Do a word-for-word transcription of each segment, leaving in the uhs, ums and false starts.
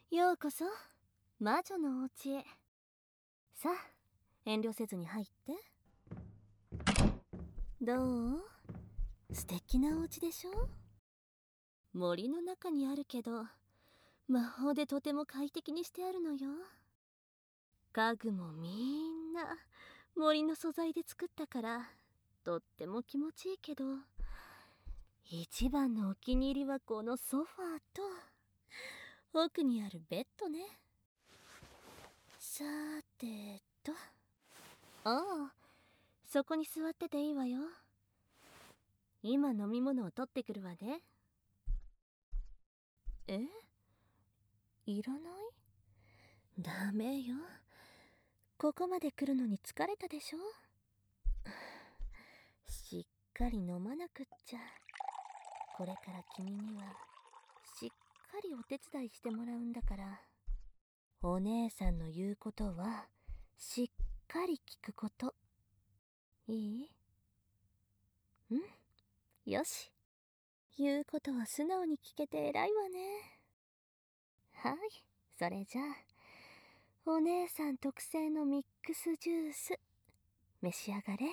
ようこそ魔女のお家へ。さあ、遠慮せずに入って。どう？素敵なお家でしょ？森の中にあるけど、魔法でとても快適にしてあるのよ。家具もみんな森の素材で作ったから、とっても気持ちいいけど、一番のお気に入りはこのソファーと奥にあるベッドね。さてと、ああ、そこに座ってていいわよ。今飲み物を取ってくるわね。え？いらない？ダメよ。ここまで来るのに疲れたでしょ。しっかり飲まなくっちゃ。これから君にはしっかりお手伝いしてもらうんだから。お姉さんの言うことはしっかり聞くこと。いい？うん、よし。言うことは素直に聞けて偉いわね。はい、それじゃあお姉さん特製のミックスジュース召し上がれ。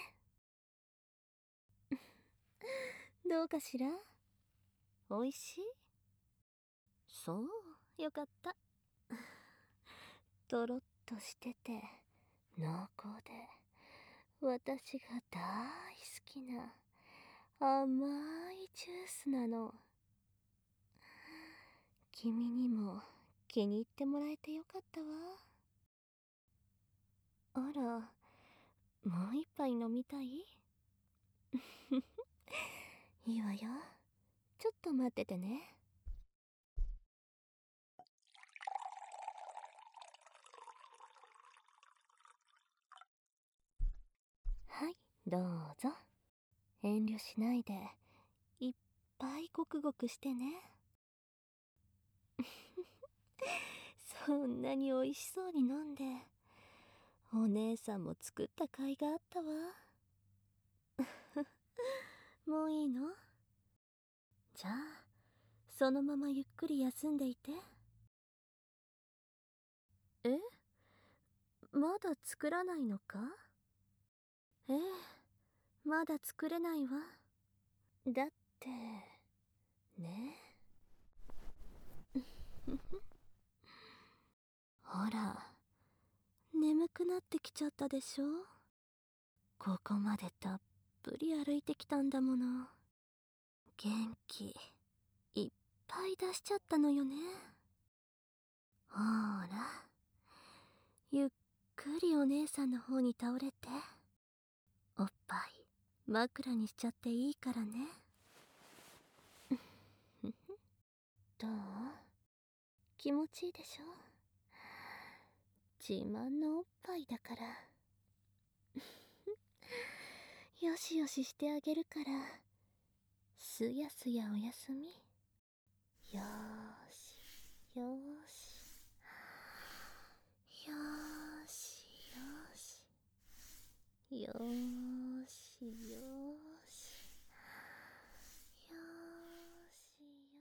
どうかしら？おいしい？そう、よかった。とろっとしてて濃厚で、私が大好きな甘いジュースなの。君にも気に入ってもらえてよかったわ。あら、もう一杯飲みたい？いいわよ。ちょっと待っててね。はい、どうぞ。遠慮しないでいっぱいごくごくしてね。そんなにおいしそうに飲んで、お姉さんも作った甲斐があったわ。もういいの？じゃあそのままゆっくり休んでいて。え？まだ作らないのか？ええ、まだ作れないわ。だってね。ほら、眠くなってきちゃったでしょ。ここまでたっぷり歩いてきたんだもの。元気いっぱい出しちゃったのよね。ほーら、ゆっくりお姉さんの方に倒れて、おっぱい枕にしちゃっていいからね。どう？気持ちいいでしょ？自慢のおっぱいだから。よしよししてあげるから、すやすやおやすみ。よーしよーしよーしよーしよーしよーしよーしよ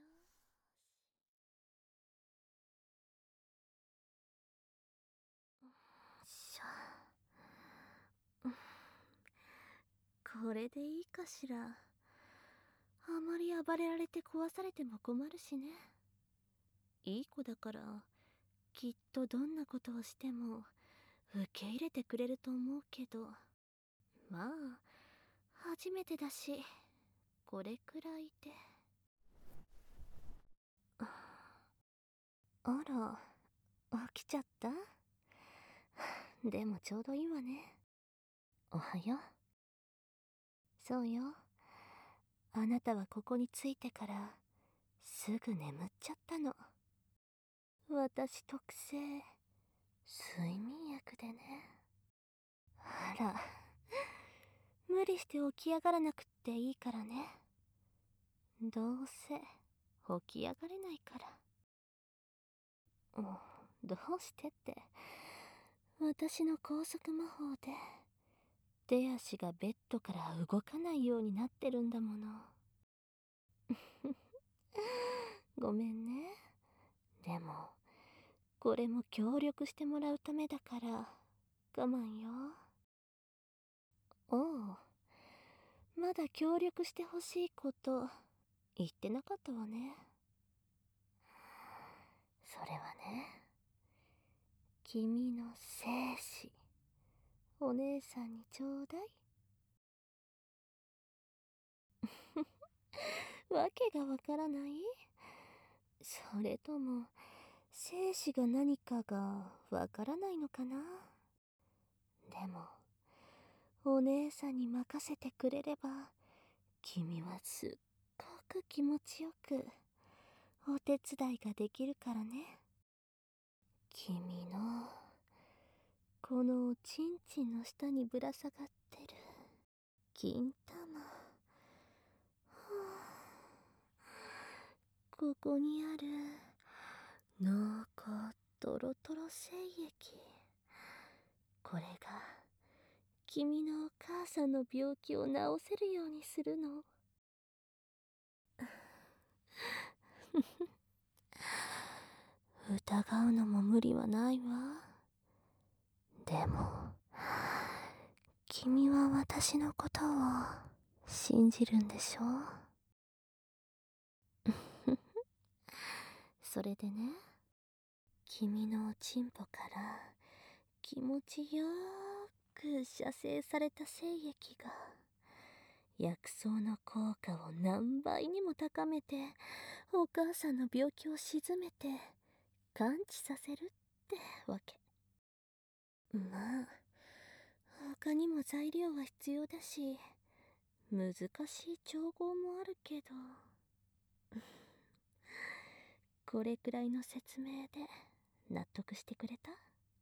ーしょ。これでいいかしら。あまり暴れられて壊されても困るしね。いい子だから、きっとどんなことをしても受け入れてくれると思うけど、まあ初めてだし、これくらいで。あら、起きちゃった？でもちょうどいいわね。おはよう。そうよ、あなたはここに着いてからすぐ眠っちゃったの。私特製睡眠薬でね。あら、無理して起き上がらなくっていいからね。どうせ起き上がれないから。うん、どうしてって、私の高速魔法で手足がベッドから動かないようになってるんだもの。ごめんね。でもこれも協力してもらうためだから我慢よ。おう、まだ協力してほしいこと言ってなかったわね。それはね、君の精子、お姉さんにちょうだい。わけがわからない？それとも精子が何かがわからないのかな？でもお姉さんに任せてくれれば、君はすっごく気持ちよくお手伝いができるからね。君のこのおちんちんの下にぶら下がってる金玉、ここにある濃厚トロトロ精液、これが君のお母さんの病気を治せるようにするの。疑うのも無理はないわ。でも君は私のことを信じるんでしょ？それでね、君のおちんぽから気持ちよーく射精された精液が薬草の効果を何倍にも高めて、お母さんの病気を鎮めて完治させるってわけ。まあ他にも材料は必要だし、難しい調合もあるけど、これくらいの説明で納得してくれた？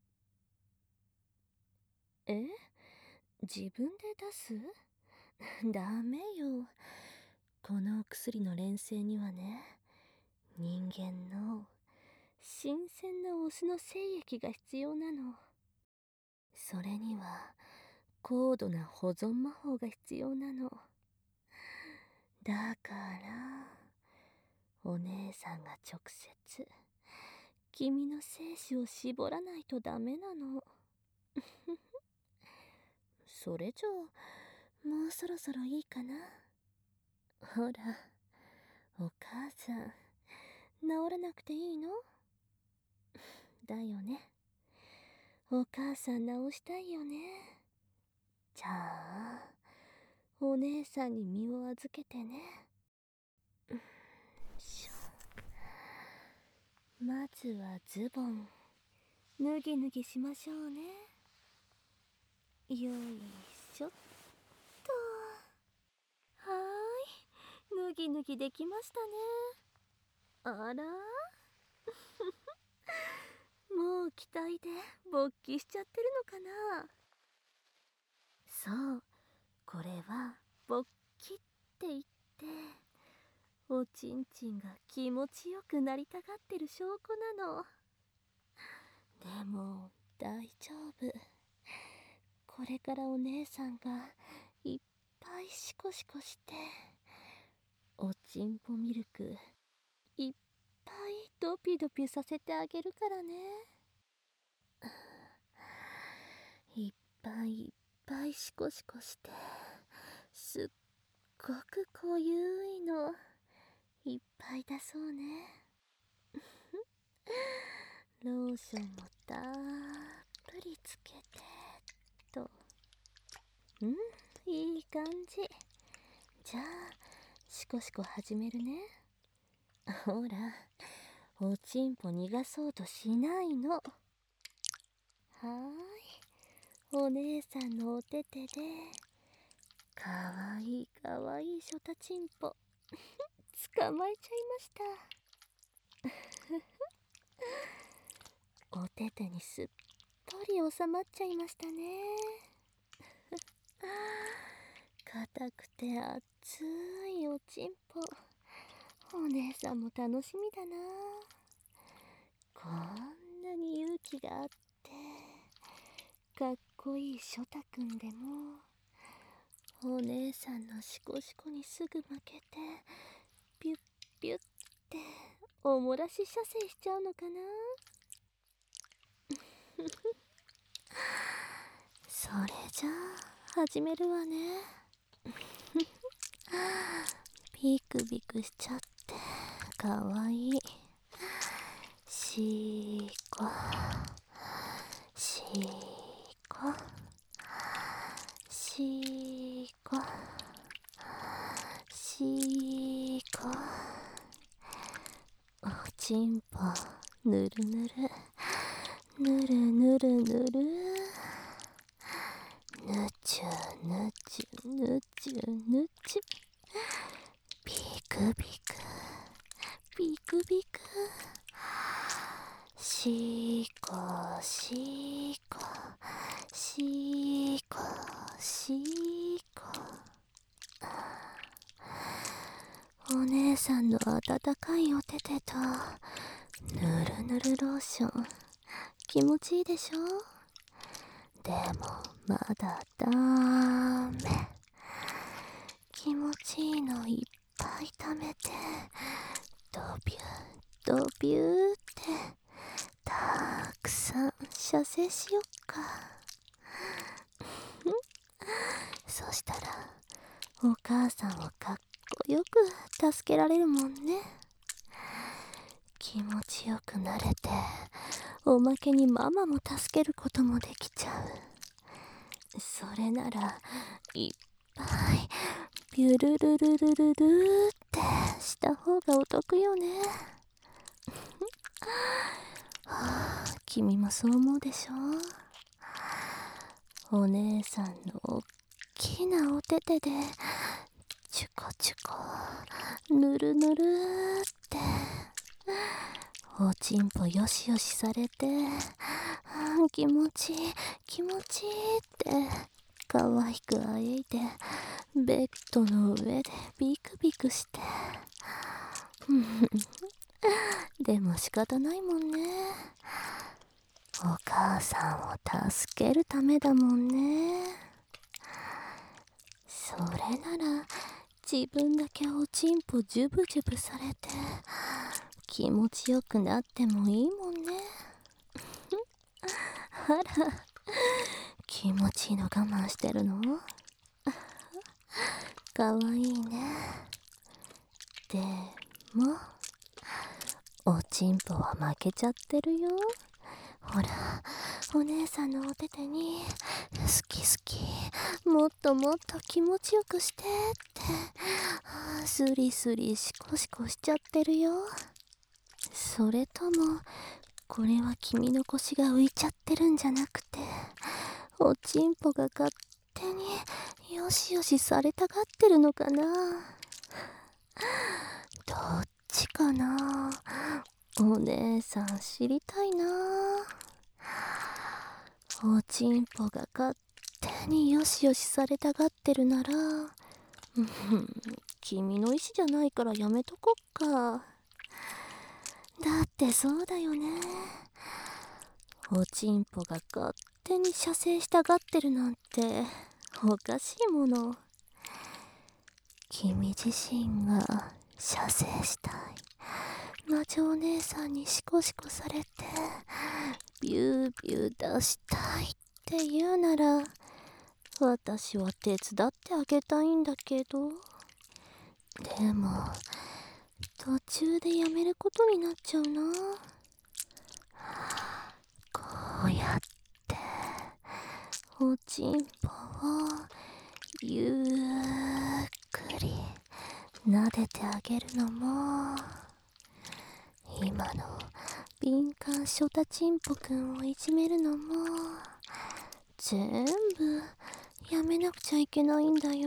え？自分で出す？ダメよ。このお薬の連成にはね、人間の新鮮なオスの精液が必要なの。それには高度な保存魔法が必要なの。だからお姉さんが直接君の精子を絞らないとダメなの。それじゃあもうそろそろいいかな。ほら、お母さん治らなくていいの？だよね。お母さん治したいよね。じゃあお姉さんに身を預けてね。しょ。まずはズボン脱ぎ脱ぎしましょうね。よいしょっと。はーい、脱ぎ脱ぎできましたね。あらもう期待で勃起しちゃってるのかな。そう、これは勃起って言って、おちんちんが気持ちよくなりたがってる証拠なの。でも大丈夫。これからお姉さんがいっぱいシコシコして、おちんぽミルクいっぱいドピドピさせてあげるからね。いっぱいいっぱいシコシコして、すっごく濃ゆいのいっぱいだそうね。ローションもたっぷりつけてと。うん、いい感じ。じゃあシコシコ始めるね。ほら、おちんぽ逃がそうとしないの。はーい、お姉さんのお手手でかわいいかわいいショタチンポ捕まえちゃいました。お手手にすっぽり収まっちゃいましたね。硬くて熱いおちんぽ、お姉さんも楽しみだな。こんなに勇気があってかっこいいショタくんでも、お姉さんのシコシコにすぐ負けてピュッピュッっておもらし射精しちゃうのかな。 それじゃあ始めるわね。ビクビクしちゃってかわいい。しーこしーこしーこしーこ、おちんぽぬるぬるぬるぬるぬる、ぬちゅぬちゅぬちゅぬちゅ、ビクビクビクビク、しーこしーこしーこしーこ、お姉さんの温かいお手手とぬるぬるローション気持ちいいでしょ。でもまだダメ。気持ちいいのいっぱい溜めてドビュードビューってたくさん射精しよっか。そしたらお母さんをかっこよく助けられるもんね。気持ちよくなれて、おまけにママも助けることもできちゃう。それならいっぱいビュルルルルルルってした方がお得よね。はあ、君もそう思うでしょ。お姉さんのおっきなお手手でチュコチュコぬるぬるっておちんぽよしよしされて、あ気持ちいい気持ちいいって可愛くあえいでベッドの上でビクビクしてでも仕方ないもんね。お母さんを助けるためだもんね。それなら自分だけおちんぽジュブジュブされて気持ちよくなってもいいもんね。あら、気持ちいいの我慢してるの？かわいいね。でもおちんぽは負けちゃってるよ。ほら、お姉さんのお手手に好き好きもっともっと気持ちよくしてってスリスリシコシコしちゃってるよ。それともこれは君の腰が浮いちゃってるんじゃなくて、おちんぽが勝手によしよしされたがってるのかな。どっちかな。お姉さん知りたいな。おちんぽが勝手によしよしされたがってるなら、君の意思じゃないからやめとこっか。だってそうだよね。おちんぽが勝手に射精したがってるなんておかしいもの。君自身が射精したい魔女お姉さんにシコシコされてビュービュー出したいって言うなら、私は手伝ってあげたいんだけど。でも途中でやめることになっちゃうな。こうやっておちんぽをゆっくり撫でてあげるのも、今の敏感ショタチンポくんをいじめるのも全部やめなくちゃいけないんだよ。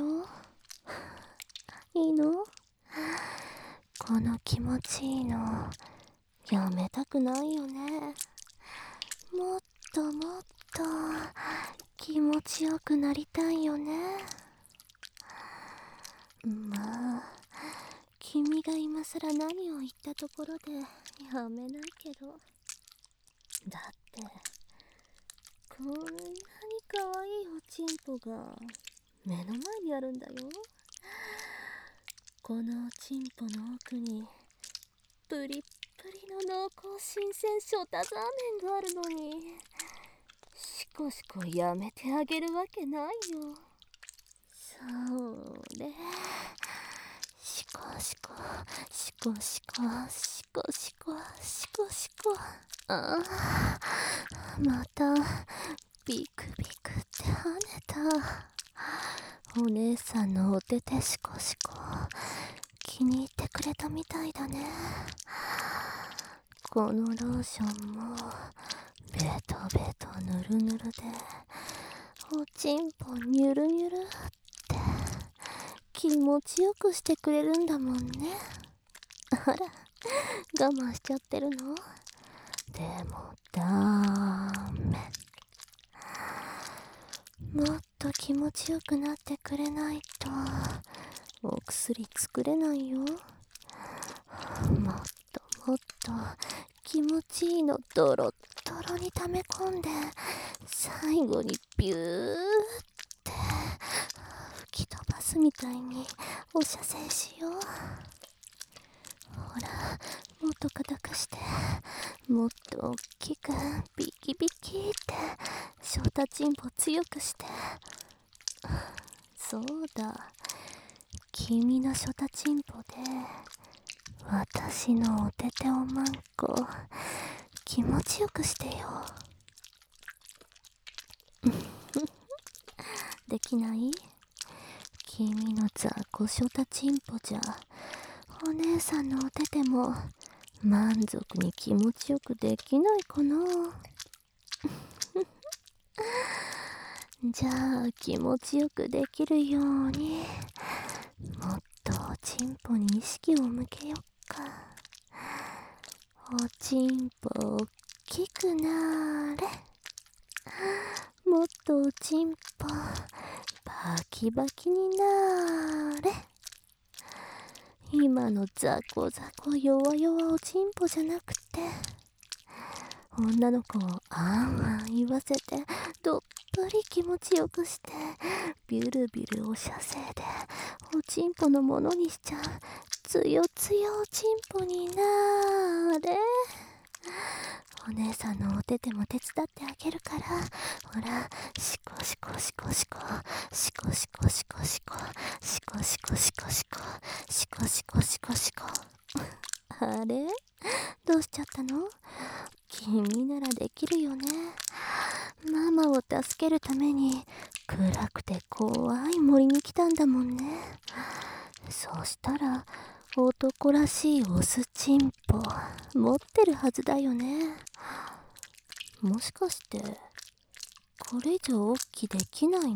いいの？この気持ちいいのやめたくないよね。もっともっと気持ちよくなりたいよね。まあ君が今さら何を言ったところでやめないけど。だってこんなに可愛いおちんぽが目の前にあるんだよ。このおちんぽの奥にプリップリの濃厚新鮮ショタザーメンがあるのに、 こしこやめてあげるわけないよ。それ、しこしこしこしこしこしこしこしこ。ああ、またビクビクって跳ねた。お姉さんのお手手しこしこ気に入ってくれたみたいだね。このローションもベトベトヌルヌルでおちんぽニュルニュルって気持ちよくしてくれるんだもんね。あら、我慢しちゃってるの？でもダメ。もっと気持ちよくなってくれないとお薬作れないよ。もっともっと気持ちいいのドロッドロに溜め込んで最後にビューって吹き飛ばすみたいにお射精しよう。ほら、もっと硬くして、もっと大きくビキビキってショタチンポ強くして。そうだ、君のショタチンポで私のお手手をまんこ気持ちよくしてよ。できない？君の雑魚ショタチンポじゃお姉さんのお手手も満足に気持ちよくできないかな。じゃあ気持ちよくできるようにもっとおちんぽに意識を向けよっか。おちんぽおっきくなーれ。もっとおちんぽバキバキになーれ。今のザコザコ弱々おちんぽじゃなくて女の子をあんあん言わせてどっぷり気持ちよくしてビュルビュルお射精でおちんぽのものにしちゃうつよつよおちんぽになーれ。お姉さんのお手手も手伝ってあげるからほら、シコシコシコシコシコシコシコシコシコシコシコシコシコシコシコシコ。あれ、どうしちゃったの？君ならできるよね。ママを助けるために暗くて怖い森に来たんだもんね。そしたら男らしいオスチンポ持ってるはずだよね。もしかしてこれ以上大きできないの？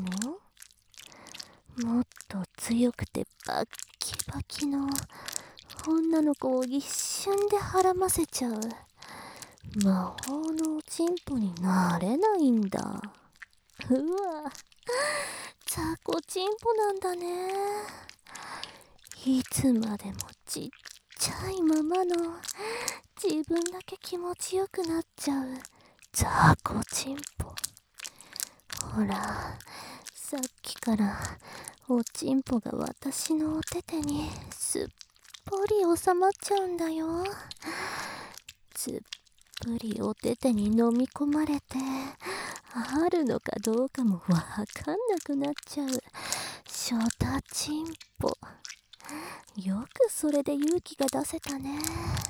もっと強くてバッキバキの女の子を一瞬ではらませちゃう魔法のおちんぽになれないんだ。うわ、ザコチンポなんだね。いつまでもちっちゃいままの自分だけ気持ちよくなっちゃうザコチンポ。ほら、さっきからおちんぽが私のお手手にすっぽり収まっちゃうんだよ。すっぽりお手手に飲み込まれてあるのかどうかもわかんなくなっちゃうショタチンポ。よくそれで勇気が出せたね。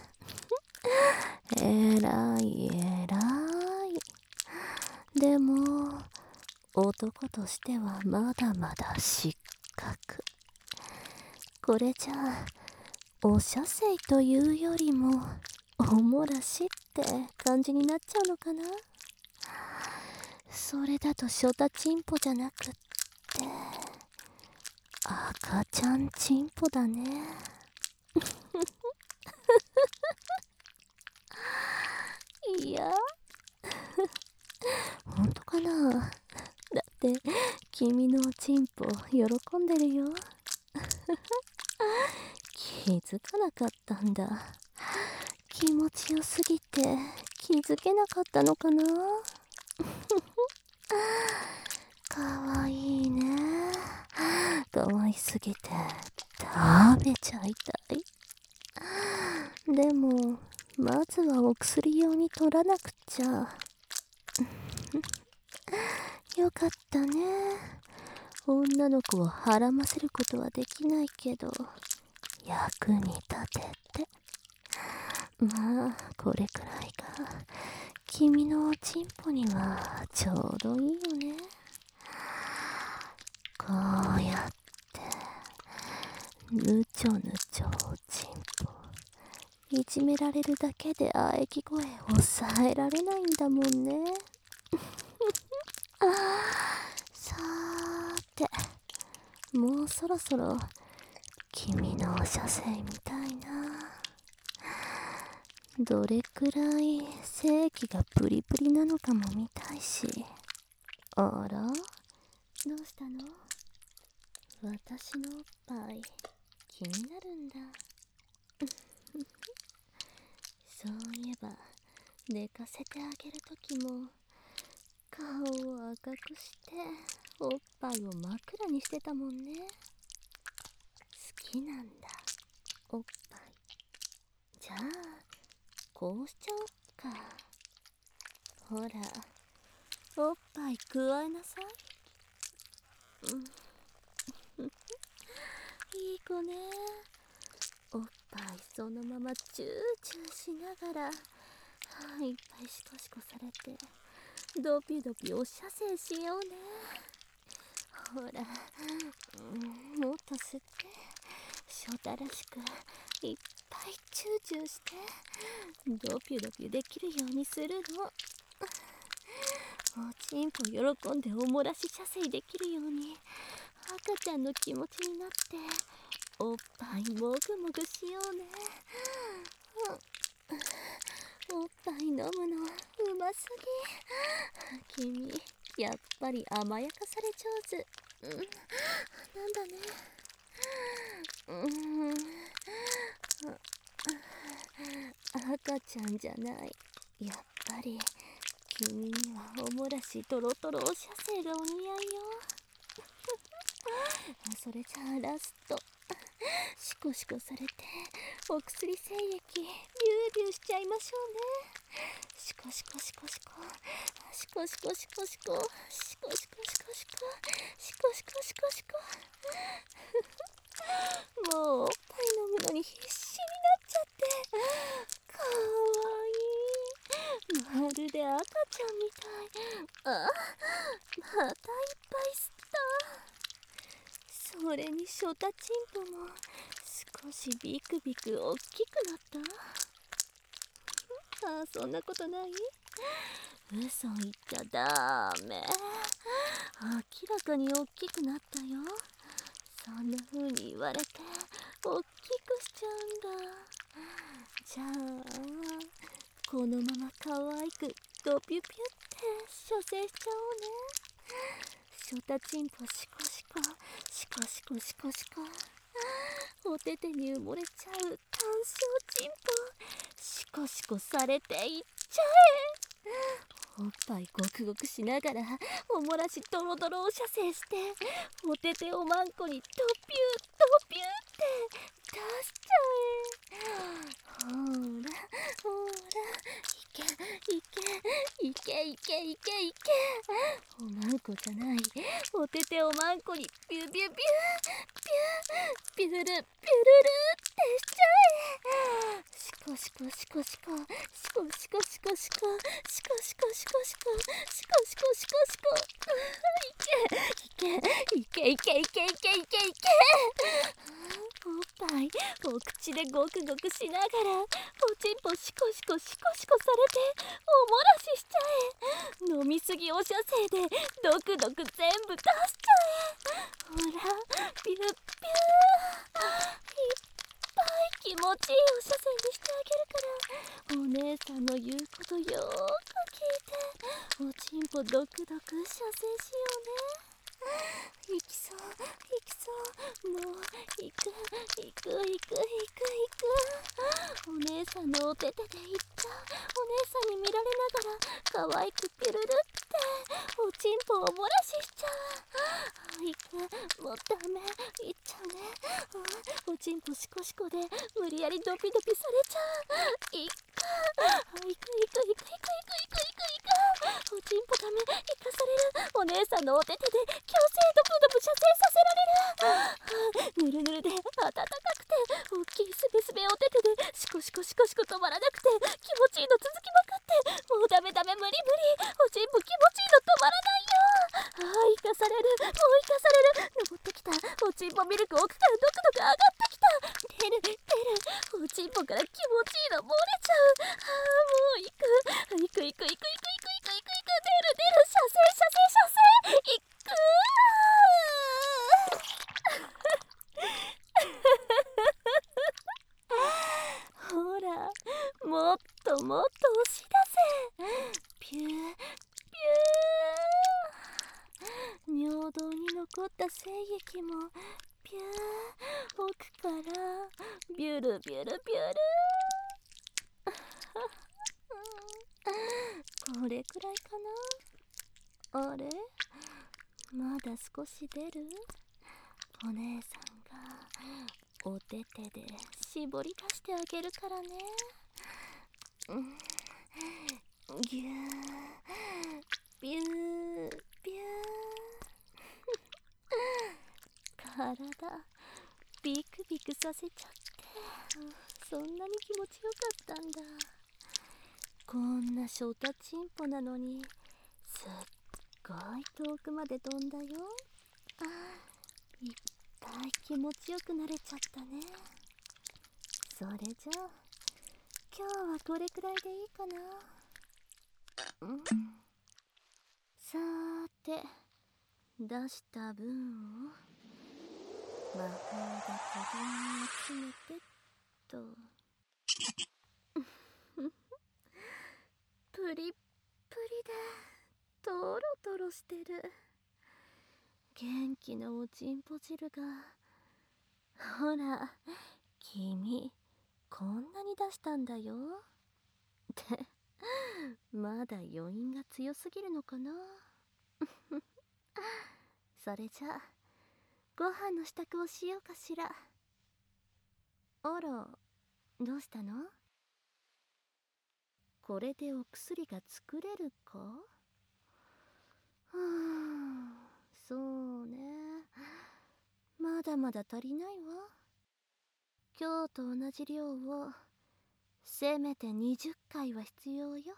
えらいえらい。でも男としてはまだまだ失格。これじゃあお射精というよりもおもらしって感じになっちゃうのかな。それだとショタチンポじゃなくって赤ちゃんチンポだね。いや本当かな。だって君のおちんぽ喜んでるよ。気づかなかったんだ。気持ちよすぎて気づけなかったのかな。かわいいね。かわいすぎて食べちゃいたい。でもまずはお薬用に取らなくちゃ。 よかったね。女の子をはらませることはできないけど、役に立てて。まあ、これくらいが君のおちんぽにはちょうどいいよね。こうやってぬちょぬちょおちんぽいじめられるだけで喘ぎ声抑えられないんだもんね。さーて、もうそろそろ君のお射精みたいな。どれくらい精液がプリプリなのかも見たいし。あら、どうしたの？私のおっぱい気になるんだ。そういえば寝かせてあげるときも顔を赤くしておっぱいを枕にしてたもんね。好きなんだ、おっぱい。じゃあこうしちゃおっか。ほら、おっぱいくわえなさい。うんいい子ね。おっぱいそのままチューチューしながら、はあ、いっぱいシコシコされてドピドピお射精しようね。ほら、うん、もっと吸って翔太らしくいっぱいチューチューしてドピドピできるようにするの。おちんぽ喜んでおもらし射精できるように赤ちゃんの気持ちになっておっぱいもぐもぐしようね。うん、おっぱい飲むのうますぎ。君やっぱり甘やかされ上手。うん、なんだね。うん、赤ちゃんじゃない。やっぱり君にはおもらしトロトロお射精がお似合いよ。それじゃあラストシコシコされてお薬精液ビュービューしちゃいましょうね。シコシコシコシコシコシコシコシコシコシコシコシコシコシコシコシコシコもうおっぱい飲むのに必死になっちゃってかわいい。まるで赤ちゃんみたい。あ、またいっぱい吸った。それにショタチンポも少しビクビク大きくなった。あ、そんなことない？嘘言っちゃダメ。明らかに大きくなったよ。そんな風に言われて大きくしちゃうんだ。じゃあこのまま可愛くドピュピュって射精しちゃおうね。ショタチンポシコシコシコシコシコシコ、お手手に埋もれちゃう単小チンポシコシコされていっちゃえ。おっぱいゴクゴクしながらおもらしドロドロを射精してお手手をマンコにドピュードピューって出しちゃえ。ほらほら、いけいけいけいけいけいけ。おまんこじゃない、お手手をマンコにビュビュビュビュビュルビュルルってしちゃえ。シコシコシコシコシコシコシコシコシコシコシコシコシコシコシコシコ、いけいけいけいけいけいけいけいけ。おっぱいお口でゴクゴクしながらおちんぽシコシコシコシコされておもらししちゃえ。飲みすぎお射精でドクドク全部出しちゃえ。ほらピュッピュー、いっぱい気持ちいいお射精にしてあげるからお姉さんの言うことよーく聞いておちんぽドクドク射精しようね。行きそう行きそう、もう行く行く行く行く行く。お姉さんのお手手で行っちゃう。お姉さんに見られながら可愛くピュルルっておちんぽをおもらししちゃう。行く、もうダメ、行っちゃうね。おちんぽシコシコで無理やりドピドピされちゃう。行く行く行く行く行く行く行く行く。おちんぽダメ、行かされる。 さんのお手手で強制ドブドブ射精させられる。ぬるぬるで暖かくて大きいすべすべお手手でシコシコシコシコ止まらなくて気持ちいいの続きまくって、もうダメダメ無理無理、おちんぽ気持ちいいの止まらないよ。ああ生かされる、もう生かされる。登ってきたおちんぽミルク奥からドクドク上がってきた。出る出る、おちんぽから気持ちいいの漏れちゃう。ああもう行く行く行く行く行く行く行く行く行く、出る出る、射精射精射精、行くほらもっともっと押し出せ。ピューピュー、尿道に残った精液もピュー、奥からビュルビュルビュルこれくらいかな。あれまだ少し出る。お姉さんがお手手で絞り出してあげるからね。うんぎゅービュービュー体ビクビクさせちゃって、うん、そんなに気持ちよかったんだ。こんなショタチンポなのにすっごい遠くまで飛んだよ。あいっぱい気持ちよくなれちゃったね。それじゃあ今日はこれくらいでいいかな。うん、さーて出した分を魔法で小瓶に詰めてっとプリップリでトロトロしてる元気なおちんぽ汁が。ほら君こんなに出したんだよってまだ余韻が強すぎるのかなそれじゃあご飯の支度をしようかしら。あらどうしたの？これでお薬が作れるか？はあ、そうね、まだまだ足りないわ。今日と同じ量をせめてにじゅっかいは必要よ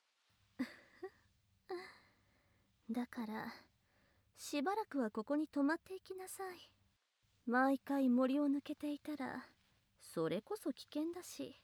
だからしばらくはここに泊まっていきなさい。毎回森を抜けていたらそれこそ危険だし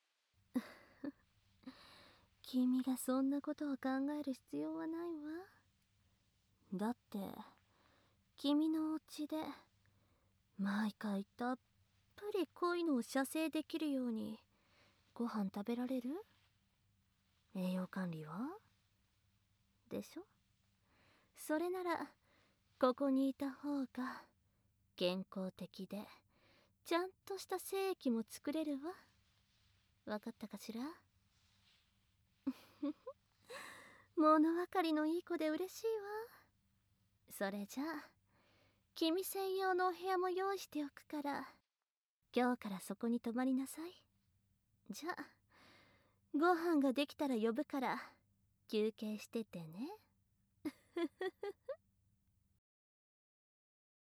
君がそんなことを考える必要はないわ。だって君のお家で毎回たっぷり濃いのを射精できるようにご飯食べられる？栄養管理は？でしょ？それならここにいた方が健康的でちゃんとした精液も作れるわ。わかったかしら？物分かりのいい子で嬉しいわ。それじゃあ君専用のお部屋も用意しておくから今日からそこに泊まりなさい。じゃあご飯ができたら呼ぶから休憩しててね